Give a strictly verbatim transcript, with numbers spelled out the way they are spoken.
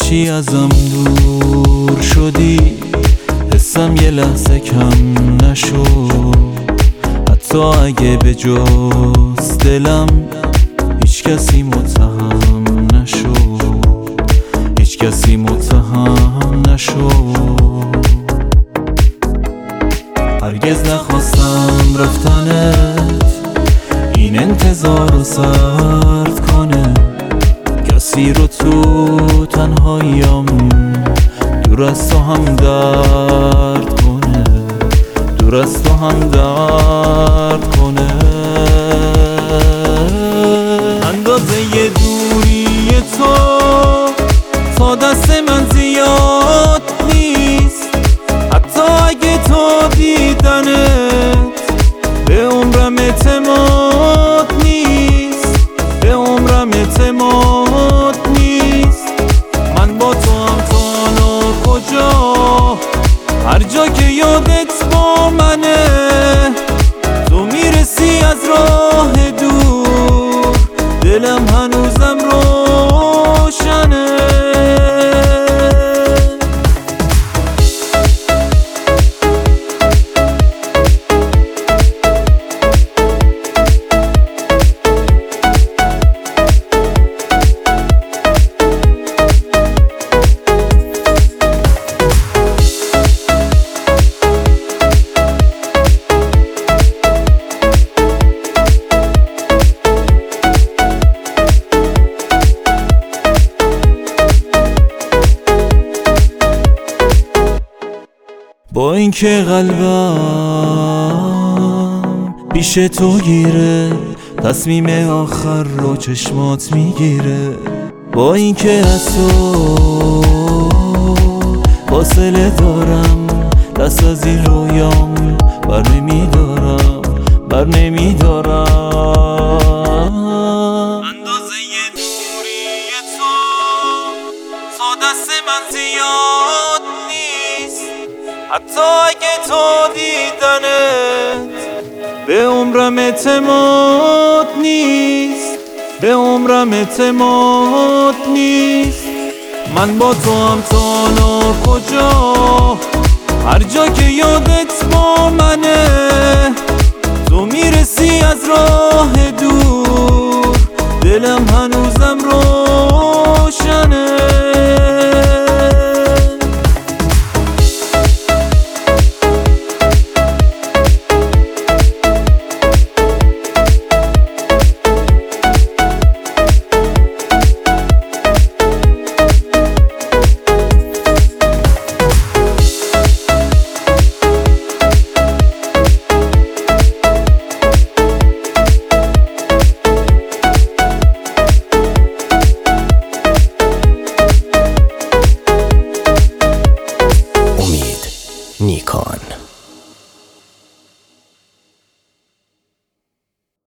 هرچی ازم دور شدی حسم یه لحظه کم نشد، حتی اگه به جز دلم هیچ کسی متهم نشد، هیچ کسی متهم نشد. هرگز نخواستم رفتنت این انتظار رو سرد کنه، کسی رو تو تنهاییم دور از تو هم درد کنه، دور از تو هم درد کنه. اندازه ی دوری تو تا دست من زیاد نیست، حتی اگه تو دیدنت به عمرم اعتماد نیست، به عمرم اعتماد نیست. من با تو هم تا کجا، هر جا که یادت با منه، تو میرسی از راه دور، دلم هنوزم روشنه. با اینکه قلبم پیش تو گیره، تصمیم آخر رو چشمات میگیره. با اینکه از تو فاصله دارم، دست از این رویام بر نمیدارم، بر نمیدارم. اندازه ی دوری تو تا دست من زیاد نیست، حتی اگه تو دیدنت به عمرم اعتماد نیست، به عمرم اعتماد نیست. من با تو هم تا کجا، هر جا که یادت با منه، تو میرسی از راه دور، دلم هنوزم روشنه. نیکان.